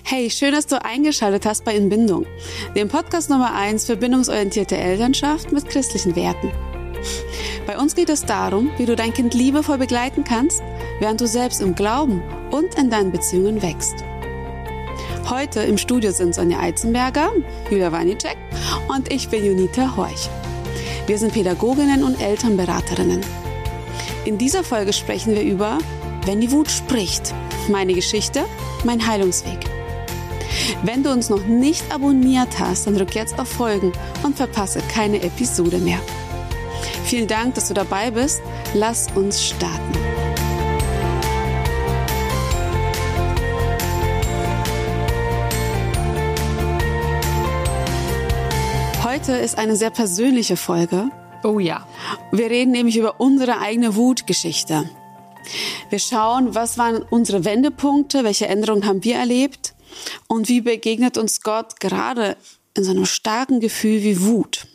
Hey, schön, dass du eingeschaltet hast bei Inbindung, dem Podcast Nummer 1 für bindungsorientierte Elternschaft mit christlichen Werten. Bei uns geht es darum, wie du dein Kind liebevoll begleiten kannst, während du selbst im Glauben und in deinen Beziehungen wächst. Heute im Studio sind Sonja Eizenberger, Julia Wanicek und ich bin Junita Horch. Wir sind Pädagoginnen und Elternberaterinnen. In dieser Folge sprechen wir über Wenn die Wut spricht, meine Geschichte, mein Heilungsweg. Wenn du uns noch nicht abonniert hast, dann drück jetzt auf Folgen und verpasse keine Episode mehr. Vielen Dank, dass du dabei bist. Lass uns starten. Heute ist eine sehr persönliche Folge. Oh ja. Wir reden nämlich über unsere eigene Wutgeschichte. Wir schauen, was waren unsere Wendepunkte, welche Änderungen haben wir erlebt und wie begegnet uns Gott gerade in so einem starken Gefühl wie Wut.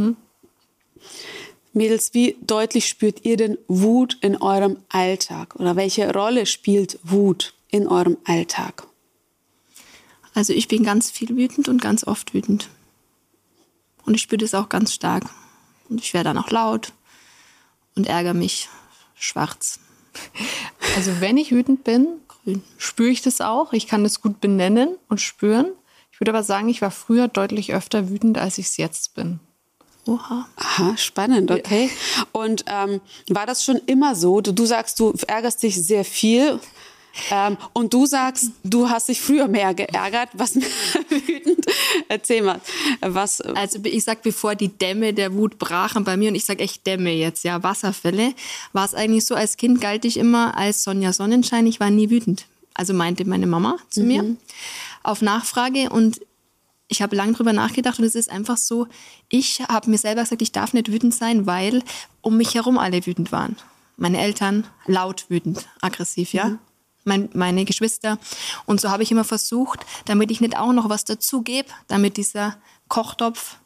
Mädels, wie deutlich spürt ihr denn Wut in eurem Alltag? Oder welche Rolle spielt Wut in eurem Alltag? Also ich bin ganz viel wütend und ganz oft wütend. Und ich spüre das auch ganz stark. Und ich werde dann auch laut und ärgere mich schwarz. Also wenn ich wütend bin, spüre ich das auch. Ich kann das gut benennen und spüren. Ich würde aber sagen, ich war früher deutlich öfter wütend, als ich es jetzt bin. Oha. Aha, spannend, okay. Und war das schon immer so? Du sagst, du ärgerst dich sehr viel. Und du sagst, du hast dich früher mehr geärgert. Was wütend? Erzähl mal. Was? Also ich sag, bevor die Dämme der Wut brachen bei mir, und ich sag echt Dämme jetzt, ja, Wasserfälle, war es eigentlich so, als Kind galt ich immer als Sonja Sonnenschein, ich war nie wütend. Also meinte meine Mama zu mir auf Nachfrage, und ich habe lange drüber nachgedacht und es ist einfach so, ich habe mir selber gesagt, ich darf nicht wütend sein, weil um mich herum alle wütend waren. Meine Eltern laut wütend, aggressiv, ja. Meine Geschwister. Und so habe ich immer versucht, damit ich nicht auch noch was dazu gebe, damit dieser Kochtopf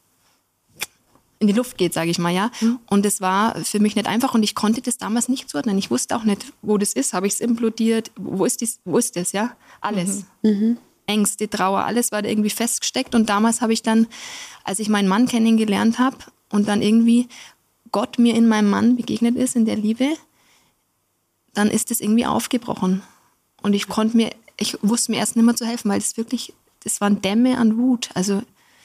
in die Luft geht, sage ich mal, ja. Und es war für mich nicht einfach und ich konnte das damals nicht zuordnen. Ich wusste auch nicht, wo das ist. Habe ich es implodiert? Wo ist das, ja? Alles. Ängste, Trauer, alles war da irgendwie festgesteckt. Und damals habe ich dann, als ich meinen Mann kennengelernt habe und dann irgendwie Gott mir in meinem Mann begegnet ist, in der Liebe, dann ist das irgendwie aufgebrochen. Und ich wusste mir erst nicht mehr zu helfen, weil das waren Dämme an Wut. Also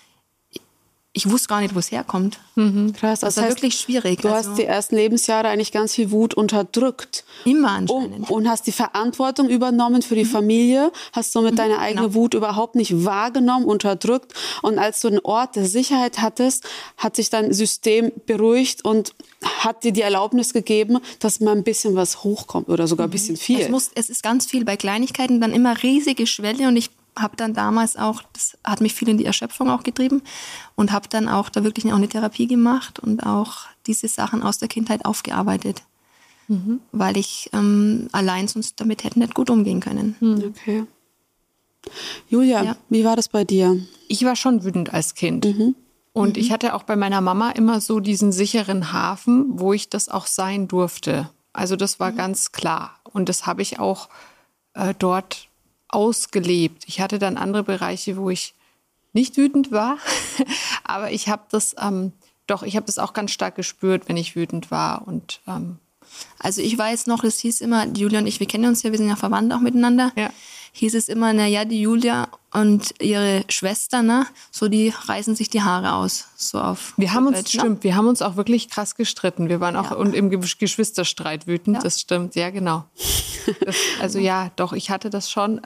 ich wusste gar nicht, wo es herkommt. Krass, das war wirklich schwierig. Du hast die ersten Lebensjahre eigentlich ganz viel Wut unterdrückt. Immer anscheinend. Und hast die Verantwortung übernommen für die Familie, hast somit deine eigene Wut überhaupt nicht wahrgenommen, unterdrückt. Und als du einen Ort der Sicherheit hattest, hat sich dein System beruhigt und hat dir die Erlaubnis gegeben, dass mal ein bisschen was hochkommt oder sogar ein bisschen viel. Es ist ganz viel bei Kleinigkeiten, dann immer riesige Schwelle, und ich habe dann damals auch, das hat mich viel in die Erschöpfung auch getrieben, und habe dann auch da wirklich auch eine Therapie gemacht und auch diese Sachen aus der Kindheit aufgearbeitet, weil ich allein sonst damit hätte nicht gut umgehen können. Okay. Julia, wie war das bei dir? Ich war schon wütend als Kind. Und ich hatte auch bei meiner Mama immer so diesen sicheren Hafen, wo ich das auch sein durfte. Also das war ganz klar. Und das habe ich auch dort ausgelebt. Ich hatte dann andere Bereiche, wo ich nicht wütend war, aber ich habe das ich habe das auch ganz stark gespürt, wenn ich wütend war. Und also ich weiß noch, es hieß immer, Julia und ich, wir kennen uns ja, wir sind ja verwandt auch miteinander. Ja. Hieß es immer, die Julia und ihre Schwester, so die reißen sich die Haare aus, so auf. Wir haben uns auch wirklich krass gestritten. Wir waren auch im Geschwisterstreit wütend, das stimmt, ja genau. Ich hatte das schon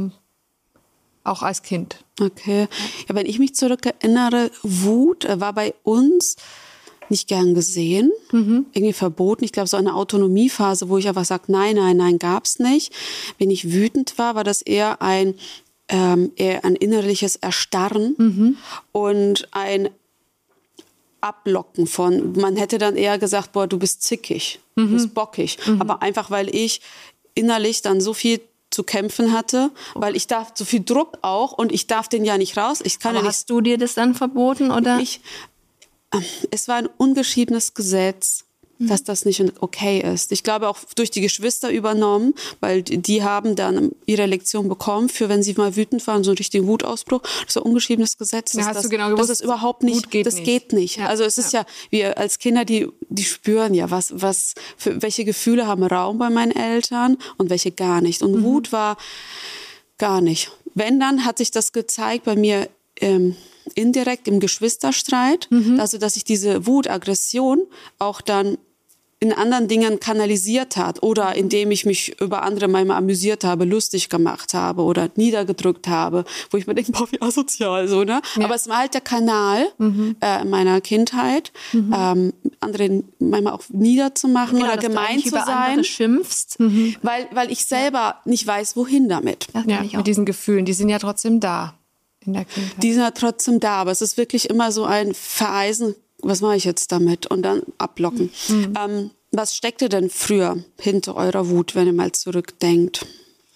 auch als Kind. Okay. Ja, wenn ich mich zurückerinnere, Wut war bei uns nicht gern gesehen, irgendwie verboten. Ich glaube, so eine Autonomiephase, wo ich einfach sage, nein, gab's nicht. Wenn ich wütend war das eher ein innerliches Erstarren und ein Ablocken von, man hätte dann eher gesagt, boah, du bist zickig, du bist bockig. Aber einfach, weil ich innerlich dann so viel zu kämpfen hatte, weil ich darf so viel Druck auch und ich darf den ja nicht raus. Hast du dir das dann verboten, oder? Es war ein ungeschriebenes Gesetz. dass das nicht okay ist. Ich glaube auch durch die Geschwister übernommen, weil die haben dann ihre Lektion bekommen, für wenn sie mal wütend waren, so einen richtigen Wutausbruch. Das ist ein ungeschriebenes Gesetz. Ja, hast du genau gewusst, das ist überhaupt nicht, geht nicht. Ja. Also es ist ja, wir als Kinder, die spüren ja, welche Gefühle haben Raum bei meinen Eltern und welche gar nicht. Und Wut war gar nicht. Wenn, dann hat sich das gezeigt bei mir indirekt im Geschwisterstreit, also dass ich diese Wut, Aggression auch dann in anderen Dingen kanalisiert hat oder indem ich mich über andere manchmal amüsiert habe, lustig gemacht habe oder niedergedrückt habe, wo ich mir denke, boah, wie asozial, so, ne? Ja. Aber es war halt der Kanal in meiner Kindheit, andere manchmal auch niederzumachen oder gemein zu sein. Andere schimpfst. Weil ich selber nicht weiß, wohin damit. Ja, mit diesen Gefühlen, die sind ja trotzdem da in der Kindheit. Die sind ja trotzdem da, aber es ist wirklich immer so ein Vereisen, was mache ich jetzt damit? Und dann ablocken. Was steckte denn früher hinter eurer Wut, wenn ihr mal zurückdenkt?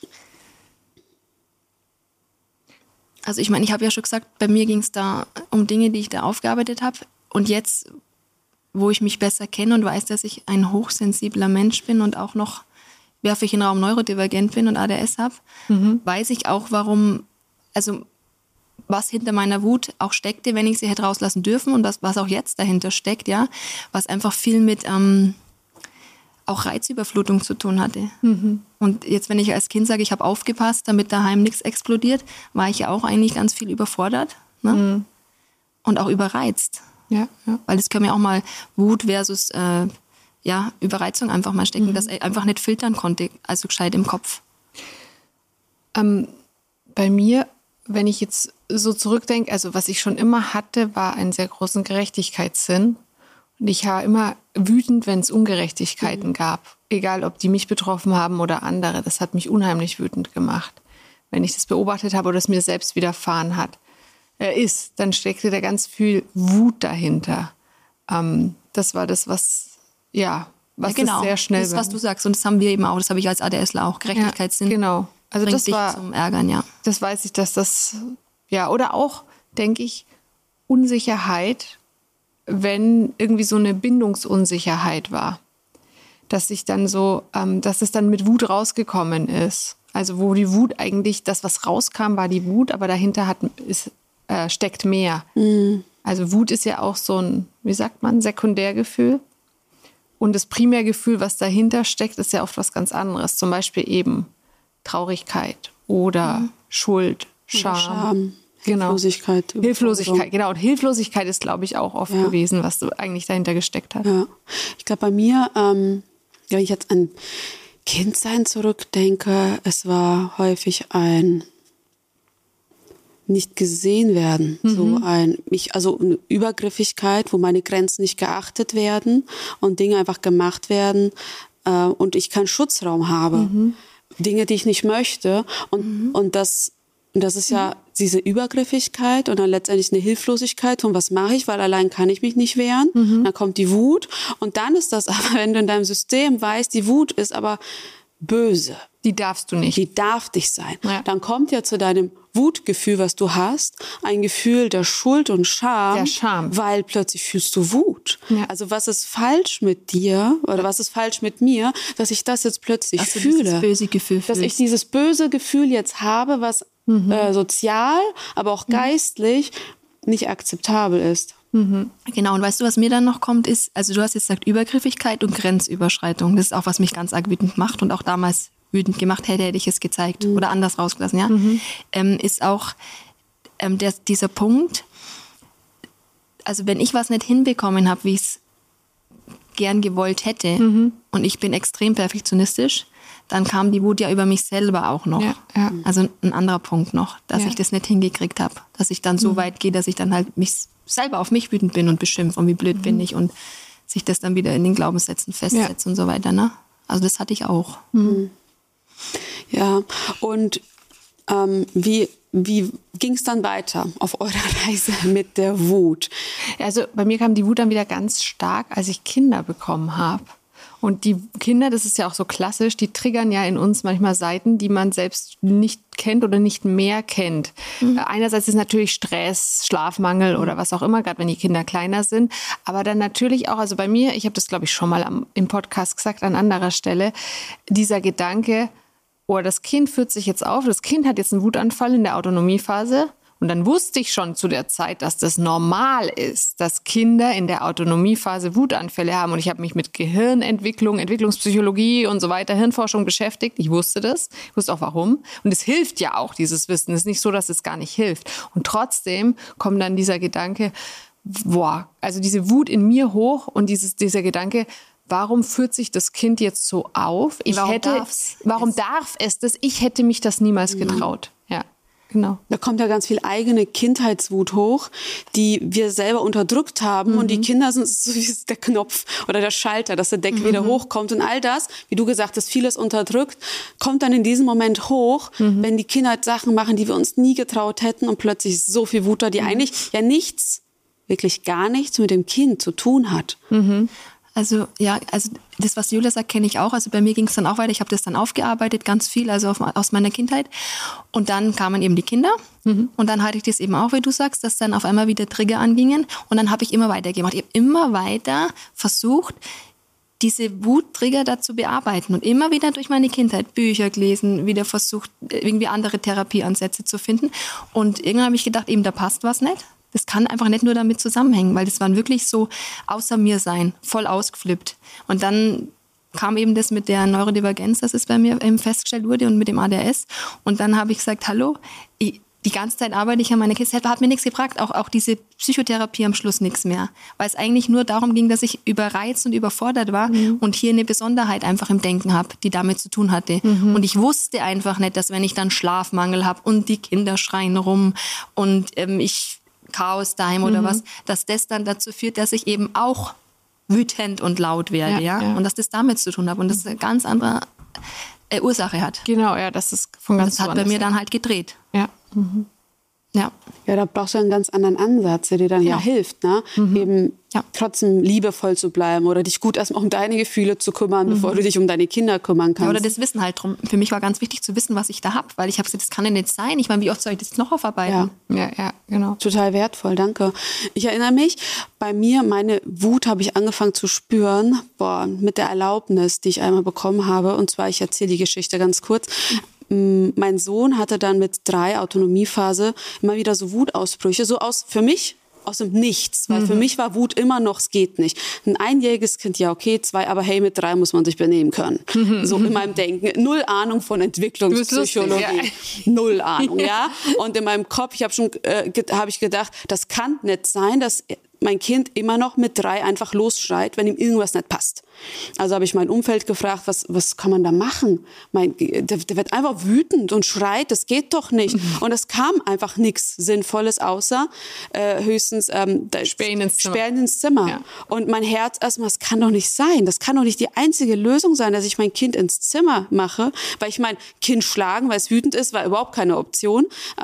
Also ich meine, ich habe ja schon gesagt, bei mir ging es da um Dinge, die ich da aufgearbeitet habe. Und jetzt, wo ich mich besser kenne und weiß, dass ich ein hochsensibler Mensch bin und auch noch, werfe ich in den Raum neurodivergent bin und ADS habe, weiß ich auch, warum, also was hinter meiner Wut auch steckte, wenn ich sie hätte rauslassen dürfen und was auch jetzt dahinter steckt, ja, was einfach viel mit auch Reizüberflutung zu tun hatte. Und jetzt, wenn ich als Kind sage, ich habe aufgepasst, damit daheim nichts explodiert, war ich ja auch eigentlich ganz viel überfordert, ne? Und auch überreizt. Ja. Weil es kann mir auch mal Wut versus Überreizung einfach mal stecken, dass ich einfach nicht filtern konnte, also gescheit im Kopf. Bei mir, wenn ich jetzt so zurückdenke, also was ich schon immer hatte, war einen sehr großen Gerechtigkeitssinn. Und ich war immer wütend, wenn es Ungerechtigkeiten gab. Egal, ob die mich betroffen haben oder andere. Das hat mich unheimlich wütend gemacht. Wenn ich das beobachtet habe oder es mir selbst widerfahren ist, dann steckte da ganz viel Wut dahinter. Das war das, was das sehr schnell das, was du sagst. Und das haben wir eben auch. Das habe ich als ADSler auch. Gerechtigkeitssinn. Ja, genau. Also bringt das dich war zum Ärgern, ja. Das weiß ich, dass das, oder auch, denke ich, Unsicherheit, wenn irgendwie so eine Bindungsunsicherheit war. Dass ich dann so, dass es dann mit Wut rausgekommen ist. Also wo die Wut eigentlich, das, was rauskam, war die Wut, aber dahinter steckt mehr. Also Wut ist ja auch so ein, wie sagt man, Sekundärgefühl. Und das Primärgefühl, was dahinter steckt, ist ja oft was ganz anderes. Zum Beispiel eben Traurigkeit oder Schuld, Scham. Genau. Hilflosigkeit, genau. Und Hilflosigkeit ist, glaube ich, auch oft gewesen, was so eigentlich dahinter gesteckt hat. Ja. Ich glaube, bei mir, wenn ich jetzt an Kindsein zurückdenke, es war häufig ein nicht gesehen werden, so eine Übergriffigkeit, wo meine Grenzen nicht geachtet werden und Dinge einfach gemacht werden und ich keinen Schutzraum habe. Dinge, die ich nicht möchte und das ist ja diese Übergriffigkeit und dann letztendlich eine Hilflosigkeit von was mache ich, weil allein kann ich mich nicht wehren. Dann kommt die Wut und dann ist das aber, wenn du in deinem System weißt, die Wut ist aber böse. Die darfst du nicht. Die darf dich sein. Ja. Dann kommt ja zu deinem Wutgefühl, was du hast, ein Gefühl der Schuld und Scham. Der Scham. Weil plötzlich fühlst du Wut. Ja. Also was ist falsch mit dir oder was ist falsch mit mir, dass ich das jetzt plötzlich fühle. Dieses böse Gefühl dass ich dieses böse Gefühl jetzt habe, was sozial, aber auch geistlich nicht akzeptabel ist. Genau, und weißt du, was mir dann noch kommt, ist, also du hast jetzt gesagt Übergriffigkeit und Grenzüberschreitung. Das ist auch, was mich ganz arg wütend macht und auch damals wütend gemacht hätte ich es gezeigt oder anders rausgelassen, ja. Ist auch dieser Punkt, also wenn ich was nicht hinbekommen habe, wie ich es gern gewollt hätte und ich bin extrem perfektionistisch, dann kam die Wut ja über mich selber auch noch. Ja. Also ein anderer Punkt noch, dass ich das nicht hingekriegt habe. Dass ich dann so weit gehe, dass ich dann halt mich selber auf mich wütend bin und beschimpfe und wie blöd bin ich und sich das dann wieder in den Glaubenssätzen festsetzt und so weiter. Ne? Also das hatte ich auch. Ja, und wie ging es dann weiter auf eurer Reise mit der Wut? Also bei mir kam die Wut dann wieder ganz stark, als ich Kinder bekommen habe. Und die Kinder, das ist ja auch so klassisch, die triggern ja in uns manchmal Seiten, die man selbst nicht kennt oder nicht mehr kennt. Einerseits ist natürlich Stress, Schlafmangel oder was auch immer, gerade wenn die Kinder kleiner sind. Aber dann natürlich auch, also bei mir, ich habe das glaube ich schon mal im Podcast gesagt, an anderer Stelle, dieser Gedanke, oh, das Kind führt sich jetzt auf, das Kind hat jetzt einen Wutanfall in der Autonomiephase. Und dann wusste ich schon zu der Zeit, dass das normal ist, dass Kinder in der Autonomiephase Wutanfälle haben. Und ich habe mich mit Gehirnentwicklung, Entwicklungspsychologie und so weiter, Hirnforschung beschäftigt. Ich wusste das. Ich wusste auch warum. Und es hilft ja auch, dieses Wissen. Es ist nicht so, dass es gar nicht hilft. Und trotzdem kommt dann dieser Gedanke, boah, also diese Wut in mir hoch und dieser Gedanke, warum führt sich das Kind jetzt so auf? Warum darf es das? Ich hätte mich das niemals getraut. Ja. Genau. Da kommt ja ganz viel eigene Kindheitswut hoch, die wir selber unterdrückt haben. Und die Kinder sind so wie der Knopf oder der Schalter, dass der Deckel wieder hochkommt. Und all das, wie du gesagt hast, vieles unterdrückt, kommt dann in diesem Moment hoch, wenn die Kinder Sachen machen, die wir uns nie getraut hätten. Und plötzlich ist so viel Wut da, die eigentlich ja nichts, wirklich gar nichts mit dem Kind zu tun hat. Also das, was Julia sagt, kenne ich auch. Also bei mir ging es dann auch weiter. Ich habe das dann aufgearbeitet, ganz viel, also aus meiner Kindheit. Und dann kamen eben die Kinder. Und dann hatte ich das eben auch, wie du sagst, dass dann auf einmal wieder Trigger angingen. Und dann habe ich immer weitergemacht. Ich habe immer weiter versucht, diese Wuttrigger da zu bearbeiten. Und immer wieder durch meine Kindheit Bücher gelesen, wieder versucht, irgendwie andere Therapieansätze zu finden. Und irgendwann habe ich gedacht, eben da passt was nicht. Das kann einfach nicht nur damit zusammenhängen, weil das waren wirklich so außer mir sein, voll ausgeflippt. Und dann kam eben das mit der Neurodivergenz, dass es bei mir eben festgestellt wurde und mit dem ADHS. Und dann habe ich gesagt, hallo, die ganze Zeit arbeite ich an meiner Kids, hat mir nichts gebracht, auch diese Psychotherapie am Schluss nichts mehr. Weil es eigentlich nur darum ging, dass ich überreizt und überfordert war und hier eine Besonderheit einfach im Denken habe, die damit zu tun hatte. Und ich wusste einfach nicht, dass wenn ich dann Schlafmangel habe und die Kinder schreien rum und ich Chaos daheim oder was, dass das dann dazu führt, dass ich eben auch wütend und laut werde, ja. Und dass das damit zu tun hat und das eine ganz andere Ursache hat. Genau, ja, das ist von ganz Das hat bei mir dann halt gedreht. Ja. Ja, da brauchst du einen ganz anderen Ansatz, der dir dann ja hilft, ne? Eben trotzdem liebevoll zu bleiben oder dich gut erstmal um deine Gefühle zu kümmern, bevor du dich um deine Kinder kümmern kannst. Ja, oder das Wissen halt drum. Für mich war ganz wichtig zu wissen, was ich da habe, weil ich habe gesagt, das kann ja nicht sein. Ich meine, wie oft soll ich das noch aufarbeiten? Ja, genau. Total wertvoll, danke. Ich erinnere mich, bei mir, meine Wut habe ich angefangen zu spüren, mit der Erlaubnis, die ich einmal bekommen habe. Und zwar, ich erzähle die Geschichte ganz kurz. Mein Sohn hatte dann mit 3 Autonomiephase immer wieder so Wutausbrüche, für mich aus dem Nichts, weil für mich war Wut immer noch, es geht nicht. Ein einjähriges Kind, ja okay, 2, aber hey, mit 3 muss man sich benehmen können. So in meinem Denken. 0 Ahnung von Entwicklungspsychologie. Lustig, ja. 0 Ahnung, ja. Und in meinem Kopf, habe ich gedacht, das kann nicht sein, dass mein Kind immer noch mit 3 einfach losschreit, wenn ihm irgendwas nicht passt. Also habe ich mein Umfeld gefragt, was kann man da machen? Der wird einfach wütend und schreit, das geht doch nicht. Und es kam einfach nichts Sinnvolles, außer höchstens Sperren ins Zimmer. Ja. Und mein Herz erstmal, das kann doch nicht sein. Das kann doch nicht die einzige Lösung sein, dass ich mein Kind ins Zimmer mache. Weil ich mein Kind schlagen, weil es wütend ist, war überhaupt keine Option.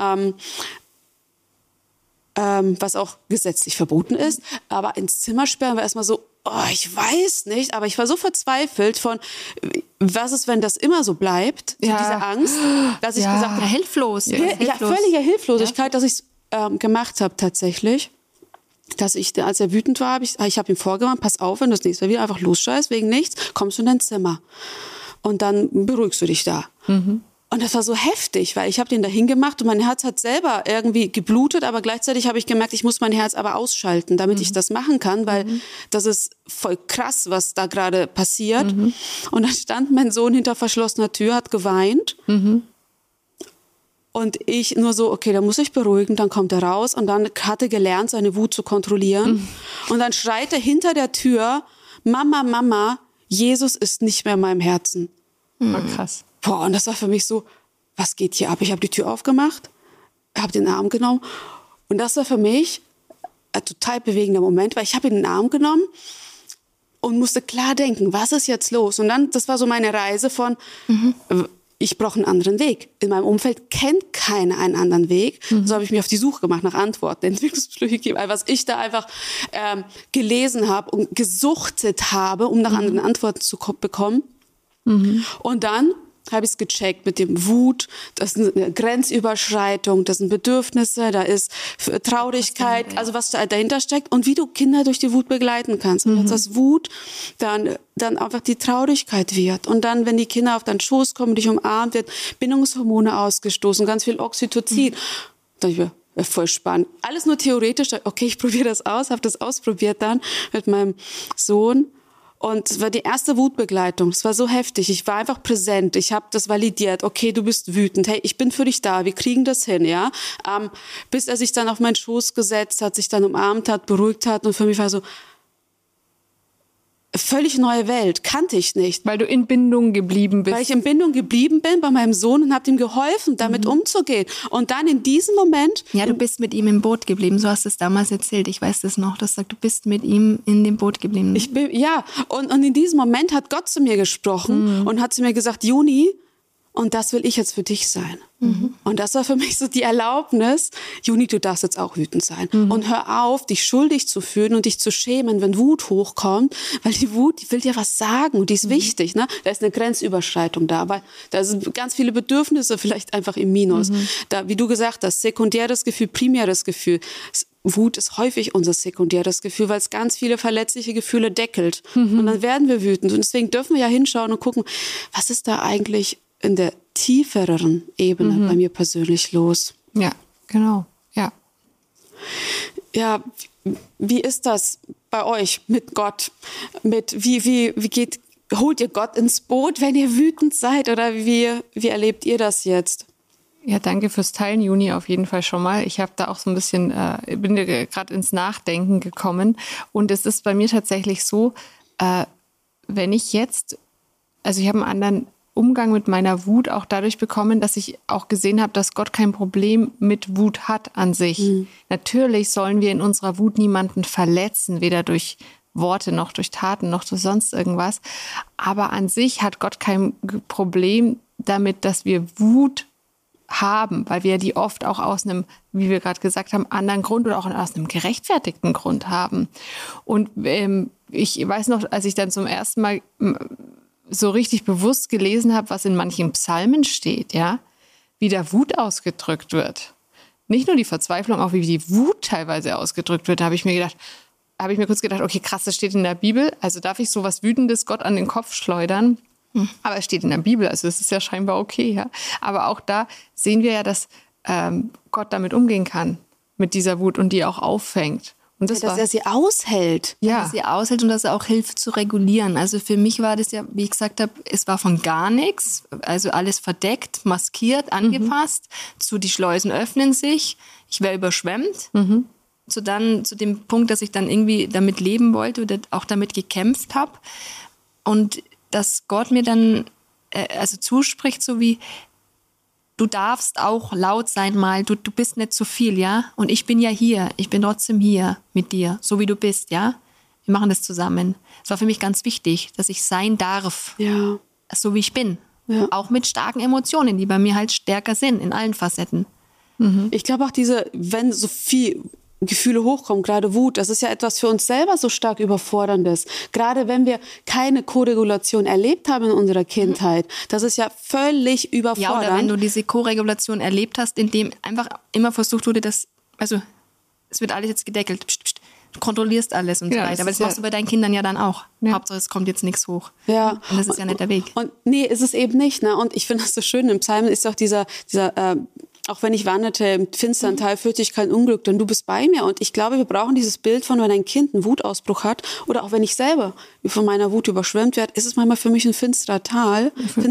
Was auch gesetzlich verboten ist. Aber ins Zimmer sperren war erstmal so, ich weiß nicht, aber ich war so verzweifelt von, was ist, wenn das immer so bleibt, diese Angst, dass ich gesagt habe, hilflos. Völlige Hilflosigkeit, dass ich es gemacht habe tatsächlich. Dass ich, als er wütend war, ich habe ihm vorgemacht, pass auf, wenn du das nächste Mal wieder einfach losscheißt wegen nichts, kommst du in dein Zimmer. Und dann beruhigst du dich da. Und das war so heftig, weil ich habe den da hingemacht und mein Herz hat selber irgendwie geblutet, aber gleichzeitig habe ich gemerkt, ich muss mein Herz aber ausschalten, damit ich das machen kann, weil das ist voll krass, was da gerade passiert. Und dann stand mein Sohn hinter verschlossener Tür, hat geweint. Und ich nur so, okay, da muss ich beruhigen, dann kommt er raus und dann hat er gelernt, seine Wut zu kontrollieren. Und dann schreit er hinter der Tür, Mama, Jesus ist nicht mehr in meinem Herzen. Krass. Und das war für mich so, was geht hier ab? Ich habe die Tür aufgemacht, habe den Arm genommen und das war für mich ein total bewegender Moment, weil ich habe ihn in den Arm genommen und musste klar denken, was ist jetzt los? Und dann, das war so meine Reise von, ich brauche einen anderen Weg. In meinem Umfeld kennt keiner einen anderen Weg. So habe ich mich auf die Suche gemacht nach Antworten. Entwicklungspsychologie, was ich da einfach gelesen habe und gesuchtet habe, um nach anderen Antworten zu bekommen. Und dann habe ich es gecheckt mit dem Wut, das ist eine Grenzüberschreitung, das sind Bedürfnisse, da ist Traurigkeit, also was da dahinter steckt und wie du Kinder durch die Wut begleiten kannst. Und dass Wut dann einfach die Traurigkeit wird. Und dann, wenn die Kinder auf deinen Schoß kommen, dich umarmt, wird Bindungshormone ausgestoßen, ganz viel Oxytocin. Da ich mir, voll spannend. Alles nur theoretisch. Okay, ich probiere das aus, habe das ausprobiert dann mit meinem Sohn. Und es war die erste Wutbegleitung. Es war so heftig. Ich war einfach präsent. Ich habe das validiert. Okay, du bist wütend. Hey, ich bin für dich da. Wir kriegen das hin, ja. Bis er sich dann auf meinen Schoß gesetzt hat, sich dann umarmt hat, beruhigt hat. Und für mich war so, völlig neue Welt, kannte ich nicht. Weil du in Bindung geblieben bist. Weil ich in Bindung geblieben bin bei meinem Sohn und habe ihm geholfen, damit umzugehen. Und dann in diesem Moment... Ja, du bist mit ihm im Boot geblieben, so hast du es damals erzählt. Ich weiß das noch, dass du bist mit ihm in dem Boot geblieben. Und in diesem Moment hat Gott zu mir gesprochen und hat zu mir gesagt, Juni, und das will ich jetzt für dich sein. Und das war für mich so die Erlaubnis, Juni, du darfst jetzt auch wütend sein. Und hör auf, dich schuldig zu fühlen und dich zu schämen, wenn Wut hochkommt, weil die Wut, die will dir was sagen und die ist wichtig. Ne? Da ist eine Grenzüberschreitung da, weil da sind ganz viele Bedürfnisse vielleicht einfach im Minus. Da, wie du gesagt hast, sekundäres Gefühl, primäres Gefühl. Wut ist häufig unser sekundäres Gefühl, weil es ganz viele verletzliche Gefühle deckelt. Und dann werden wir wütend. Und deswegen dürfen wir ja hinschauen und gucken, was ist da eigentlich in der tieferen Ebene bei mir persönlich los. Ja, genau, ja. Ja, wie ist das bei euch mit Gott? Holt ihr Gott ins Boot, wenn ihr wütend seid? Oder wie erlebt ihr das jetzt? Ja, danke fürs Teilen, Juni, auf jeden Fall schon mal. Ich habe da auch so ein bisschen, bin gerade ins Nachdenken gekommen. Und es ist bei mir tatsächlich so, wenn ich jetzt, also ich habe einen anderen Umgang mit meiner Wut auch dadurch bekommen, dass ich auch gesehen habe, dass Gott kein Problem mit Wut hat an sich. Natürlich sollen wir in unserer Wut niemanden verletzen, weder durch Worte noch durch Taten noch durch sonst irgendwas. Aber an sich hat Gott kein Problem damit, dass wir Wut haben, weil wir die oft auch aus einem, wie wir gerade gesagt haben, anderen Grund oder auch aus einem gerechtfertigten Grund haben. Und ich weiß noch, als ich dann zum ersten Mal so richtig bewusst gelesen habe, was in manchen Psalmen steht, ja, wie da Wut ausgedrückt wird. Nicht nur die Verzweiflung, auch wie die Wut teilweise ausgedrückt wird, da habe ich mir kurz gedacht, okay, krass, das steht in der Bibel, also darf ich sowas Wütendes Gott an den Kopf schleudern? Aber es steht in der Bibel, also das ist ja scheinbar okay, ja. Aber auch da sehen wir ja, dass Gott damit umgehen kann, mit dieser Wut und die auch auffängt. Und dass er sie aushält. Ja, dass er sie aushält und dass er auch hilft zu regulieren. Also für mich war das ja, wie ich gesagt habe, es war von gar nichts, also alles verdeckt, maskiert, angepasst, zu die Schleusen öffnen sich, ich wäre überschwemmt, zu dem Punkt, dass ich dann irgendwie damit leben wollte oder auch damit gekämpft habe. Und dass Gott mir dann zuspricht, so wie, du darfst auch laut sein mal, du bist nicht zu viel, ja? Und ich bin ja hier, ich bin trotzdem hier mit dir, so wie du bist, ja? Wir machen das zusammen. Es war für mich ganz wichtig, dass ich sein darf, ja, so wie ich bin. Ja. Auch mit starken Emotionen, die bei mir halt stärker sind, in allen Facetten. Ich glaube auch wenn so viel Gefühle hochkommen, gerade Wut, das ist ja etwas für uns selber so stark Überforderndes. Gerade wenn wir keine Koregulation erlebt haben in unserer Kindheit, das ist ja völlig überfordernd. Ja, oder wenn du diese Koregulation erlebt hast, in dem einfach immer versucht wurde, es wird alles jetzt gedeckelt, du kontrollierst alles und so weiter. Aber das machst du bei deinen Kindern ja dann auch. Ja. Hauptsache, es kommt jetzt nichts hoch. Ja. Und das ist ja nicht der Weg. Und nee, ist es eben nicht. Ne? Und ich finde das so schön, im Psalm ist auch dieser auch wenn ich wanderte im finstern Tal, fürchte ich kein Unglück, denn du bist bei mir. Und ich glaube, wir brauchen dieses Bild von, wenn ein Kind einen Wutausbruch hat oder auch wenn ich selber von meiner Wut überschwemmt werde, ist es manchmal für mich ein finsteres Tal.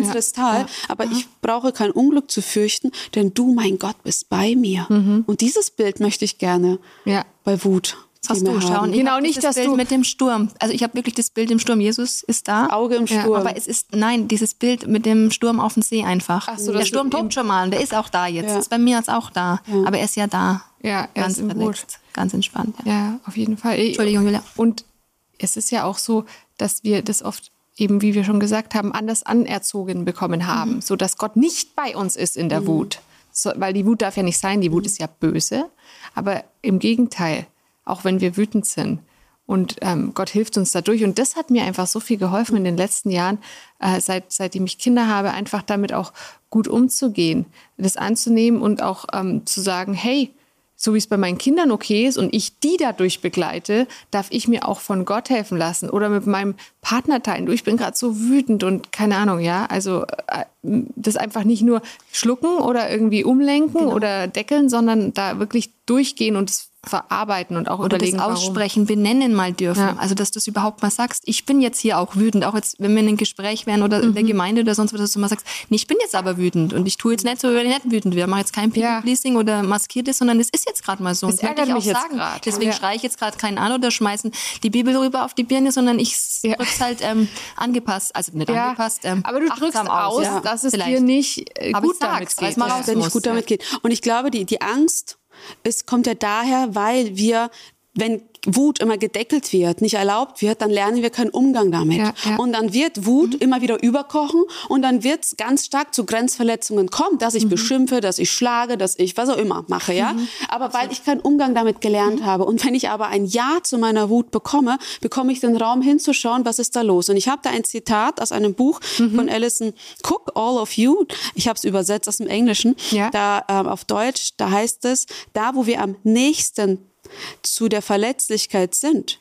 Aber ich brauche kein Unglück zu fürchten, denn du, mein Gott, bist bei mir. Und dieses Bild möchte ich gerne bei Wut. Hast du schauen. Genau, nicht das Bild mit dem Sturm. Also ich habe wirklich das Bild im Sturm. Jesus ist da. Auge im Sturm. Aber dieses Bild mit dem Sturm auf dem See einfach. Ach so, der Sturm tobt schon mal und der ist auch da jetzt. Ist bei mir jetzt auch da. Ja. Aber er ist ja da. Ja, er ganz ist relaxed, ganz entspannt. Ja, auf jeden Fall. Entschuldigung, Julia. Und es ist ja auch so, dass wir das oft eben, wie wir schon gesagt haben, anders anerzogen bekommen haben, sodass Gott nicht bei uns ist in der Wut. So, weil die Wut darf ja nicht sein, die Wut ist ja böse. Aber im Gegenteil, auch wenn wir wütend sind. Und Gott hilft uns dadurch. Und das hat mir einfach so viel geholfen in den letzten Jahren, seitdem ich Kinder habe, einfach damit auch gut umzugehen, das anzunehmen und auch zu sagen, hey, so wie es bei meinen Kindern okay ist und ich die dadurch begleite, darf ich mir auch von Gott helfen lassen oder mit meinem Partner teilen. Du, ich bin gerade so wütend und keine Ahnung, ja. Also das einfach nicht nur schlucken oder irgendwie umlenken oder deckeln, sondern da wirklich durchgehen und es verarbeiten und auch oder überlegen, das aussprechen, benennen mal dürfen. Ja. Also, dass du es überhaupt mal sagst. Ich bin jetzt hier auch wütend. Auch jetzt, wenn wir in einem Gespräch wären oder in der Gemeinde oder sonst was, dass du mal sagst, nee, ich bin jetzt aber wütend. Und ich tue jetzt nicht so, weil ich nicht wütend wäre. Ich mache jetzt kein People-Pleasing oder maskiert sondern es ist jetzt gerade mal so. Das ärgert mich jetzt gerade. Deswegen schreie ich jetzt gerade keinen an oder schmeißen die Bibel rüber auf die Birne, sondern ich drück's halt angepasst. Also nicht angepasst, aber du drückst aus, dass es dir nicht gut damit geht. Dass es nicht gut damit geht. Und ich glaube, die Angst, es kommt ja daher, weil wir, wenn Wut immer gedeckelt wird, nicht erlaubt wird, dann lernen wir keinen Umgang damit. Ja. Und dann wird Wut immer wieder überkochen und dann wird es ganz stark zu Grenzverletzungen kommen, dass ich beschimpfe, dass ich schlage, dass ich was auch immer mache, ja. Aber weil ich keinen Umgang damit gelernt habe und wenn ich aber ein Ja zu meiner Wut bekomme ich den Raum hinzuschauen, was ist da los. Und ich habe da ein Zitat aus einem Buch von Alison Cook, All of You. Ich habe es übersetzt aus dem Englischen. Ja. Da auf Deutsch, da heißt es, da wo wir am nächsten zu der Verletzlichkeit sind,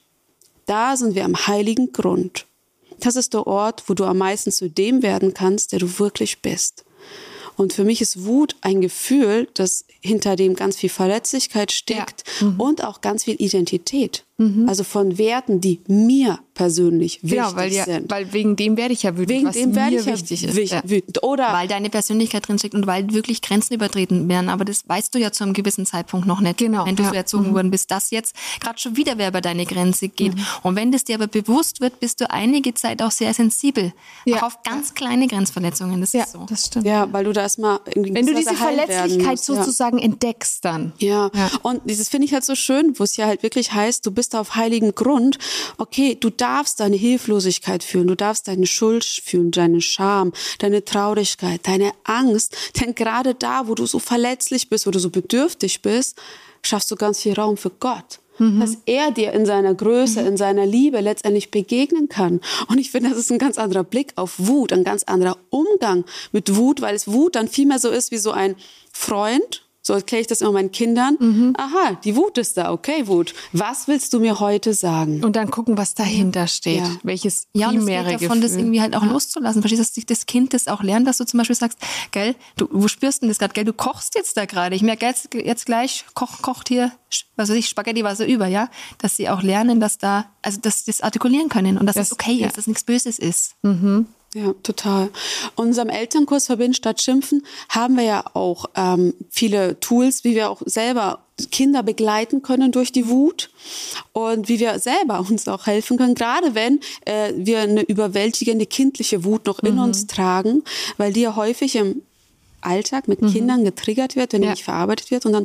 da sind wir am heiligen Grund. Das ist der Ort, wo du am meisten zu dem werden kannst, der du wirklich bist. Und für mich ist Wut ein Gefühl, das hinter dem ganz viel Verletzlichkeit steckt und auch ganz viel Identität. Also von Werten, die mir persönlich wichtig sind. Weil wegen dem werde ich ja wütend, wegen was dem mir ich wichtig ist. Wütend. Oder weil deine Persönlichkeit drinsteckt und weil wirklich Grenzen übertreten werden. Aber das weißt du ja zu einem gewissen Zeitpunkt noch nicht, wenn du so erzogen worden bist, dass jetzt gerade schon wieder wer über deine Grenze geht. Und wenn das dir aber bewusst wird, bist du einige Zeit auch sehr sensibel. Auch auf ganz kleine Grenzverletzungen. Das ist so. Das stimmt. Ja, weil du da erstmal irgendwie wenn du diese Verletzlichkeit sozusagen entdeckst dann. Ja. Und dieses finde ich halt so schön, wo es ja halt wirklich heißt, du bist auf heiligem Grund. Okay, du darfst deine Hilflosigkeit fühlen, du darfst deine Schuld fühlen, deine Scham, deine Traurigkeit, deine Angst. Denn gerade da, wo du so verletzlich bist, wo du so bedürftig bist, schaffst du ganz viel Raum für Gott. Dass er dir in seiner Größe, in seiner Liebe letztendlich begegnen kann. Und ich finde, das ist ein ganz anderer Blick auf Wut, ein ganz anderer Umgang mit Wut, weil es Wut dann viel mehr so ist wie so ein Freund. So erkläre ich das immer meinen Kindern. Aha, die Wut ist da. Okay, Wut. Was willst du mir heute sagen? Und dann gucken, was dahinter steht. Ja. Welches primäre Gefühl. Das irgendwie halt auch loszulassen. Verstehst du, dass das Kind das auch lernt, dass du zum Beispiel sagst, gell, wo spürst du denn das gerade? Gell, du kochst jetzt da gerade. Ich merke jetzt gleich, kocht hier, was weiß ich, Spaghetti Wasser über, ja? Dass sie auch lernen, dass sie das artikulieren können und dass das okay ist, dass nichts Böses ist. Ja, total. In unserem Elternkurs Verbinden statt Schimpfen haben wir ja auch viele Tools, wie wir auch selber Kinder begleiten können durch die Wut und wie wir selber uns auch helfen können, gerade wenn wir eine überwältigende kindliche Wut noch in uns tragen, weil die ja häufig im Alltag mit Kindern getriggert wird, wenn die nicht verarbeitet wird und dann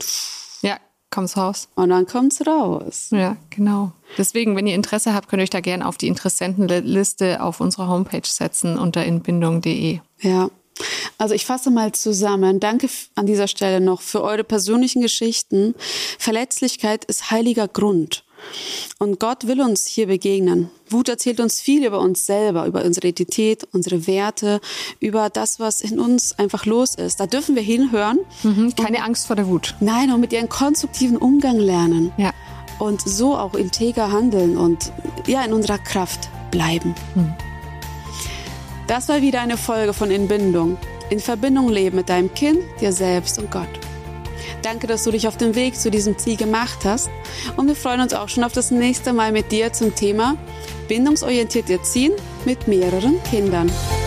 kommt's raus. Und dann kommt's raus. Ja, genau. Deswegen, wenn ihr Interesse habt, könnt ihr euch da gerne auf die Interessentenliste auf unserer Homepage setzen unter inbindung.de. Ja. Also ich fasse mal zusammen. Danke an dieser Stelle noch für eure persönlichen Geschichten. Verletzlichkeit ist heiliger Grund. Und Gott will uns hier begegnen. Wut erzählt uns viel über uns selber, über unsere Identität, unsere Werte, über das, was in uns einfach los ist. Da dürfen wir hinhören. Keine Angst vor der Wut. Nein, und mit ihr einen konstruktiven Umgang lernen. Ja. Und so auch integer handeln und in unserer Kraft bleiben. Das war wieder eine Folge von Inbindung. In Verbindung leben mit deinem Kind, dir selbst und Gott. Danke, dass du dich auf den Weg zu diesem Ziel gemacht hast. Und wir freuen uns auch schon auf das nächste Mal mit dir zum Thema bindungsorientiert erziehen mit mehreren Kindern.